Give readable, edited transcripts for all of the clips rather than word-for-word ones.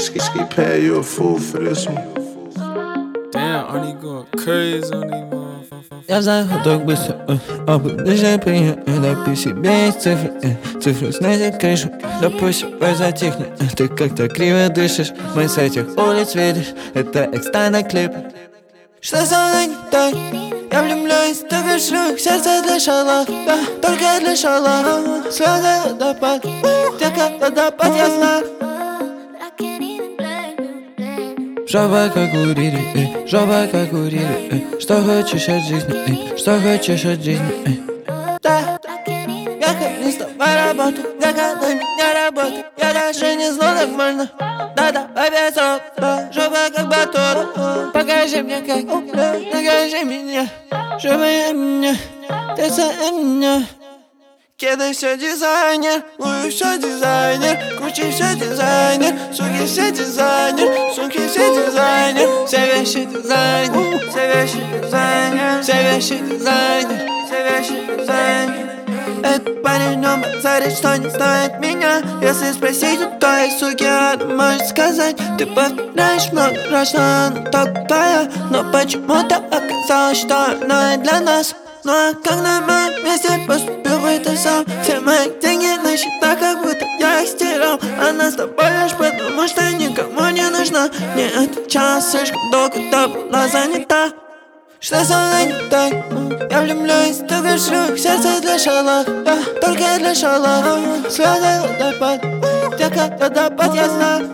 Ski pay you a fool for this one. Damn, Arnie going crazy on these motherfuckers. Я знаю, так быстро, ближе прием, дописи без цифры, цифры снизит крышу, допустим, затихни. Ты как-то криво дышишь, мы с этих улиц видишь, это экстра на клипе. Что со мной не так? Я влюбляюсь, так шлюх, сердце для шалах, да, только для шалах. Слезы водопад, где как водопад, я знаю. Жаба как у Рири, жаба как у Рири. Что хочешь от жизни, что хочешь от жизни. Да, я как не с тобой работаю, я когда меня работаю. Я даже не знал нормально, да-да, опять срок. Жаба как батон, покажи мне как, накажи меня. Жаба я меня, ты за меня. Кеды все дизайнер, Луи все дизайнер, Гуччи все дизайнер, суки все дизайнер, сумки все дизайнер, все вещи дизайнер, все вещи дизайнер, все вещи дизайнер, все вещи дизайнер. Этот парень на базаре, что не знает меня. Если спросить у той суки, она может сказать: ты повторяешь много раз, что она только твоя. Но почему-то оказалось, что она и для нас. Ну а как на моем месте поступил бы ты сам? Все мои деньги на счетах, как будто я их стирал. Она с тобой лишь потому, что никому не нужна. Не отвечала слишком долго, да была занята. Что со мной не так? Я влюбляюсь, только шлюх, сердце для шалах, да, только для шалах. Слезы водопад, где как водопад, я знаю.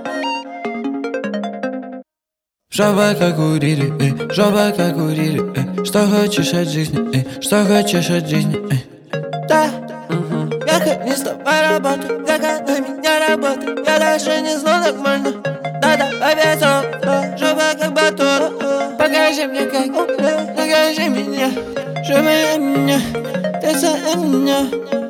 Жаба как у Рири, жаба как у Рири. Что хочешь от жизни, что хочешь от жизни. Да, я как не с тобой работаю, я как на меня работаю. Я даже не знал нормально, да-да, опять срок. Жаба как батон, покажи мне как, накажи меня. Жаба я меня, ты за меня.